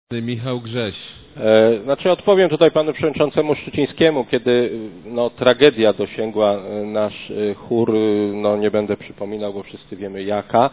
Michał Grześ. Znaczy odpowiem tutaj panu przewodniczącemu Szczycińskiemu, kiedy tragedia dosięgła nasz chór, nie będę przypominał, bo wszyscy wiemy jaka.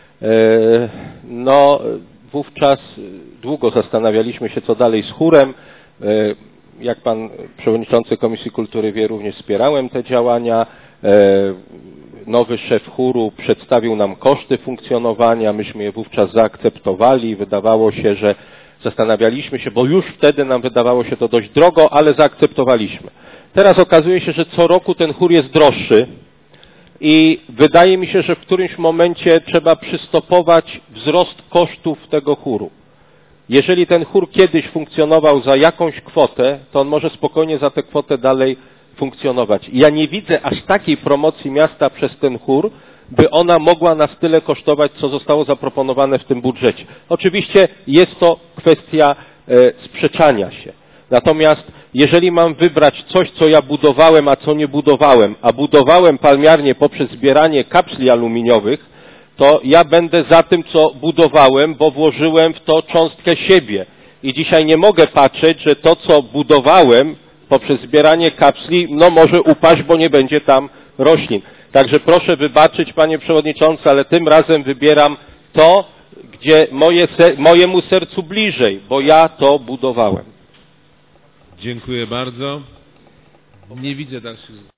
Wówczas długo zastanawialiśmy się, co dalej z chórem. Jak pan przewodniczący Komisji Kultury wie, również wspierałem te działania. Nowy szef chóru przedstawił nam koszty funkcjonowania, myśmy je wówczas zaakceptowali. Wydawało się, że zastanawialiśmy się, bo już wtedy nam wydawało się to dość drogo, ale zaakceptowaliśmy. Teraz okazuje się, że co roku ten chór jest droższy i wydaje mi się, że w którymś momencie trzeba przystopować wzrost kosztów tego chóru. Jeżeli ten chór kiedyś funkcjonował za jakąś kwotę, to on może spokojnie za tę kwotę dalej funkcjonować. Ja nie widzę aż takiej promocji miasta przez ten chór, by ona mogła nas tyle kosztować, co zostało zaproponowane w tym budżecie. Oczywiście jest to kwestia sprzeczania się. Natomiast jeżeli mam wybrać coś, co ja budowałem, a co nie budowałem, a budowałem palmiarnię poprzez zbieranie kapsli aluminiowych, to ja będę za tym, co budowałem, bo włożyłem w to cząstkę siebie. I dzisiaj nie mogę patrzeć, że to, co budowałem poprzez zbieranie kapsli, może upaść, bo nie będzie tam roślin. Także proszę wybaczyć, panie przewodniczący, ale tym razem wybieram to, gdzie mojemu sercu bliżej, bo ja to budowałem. Dziękuję bardzo. Nie widzę dalszych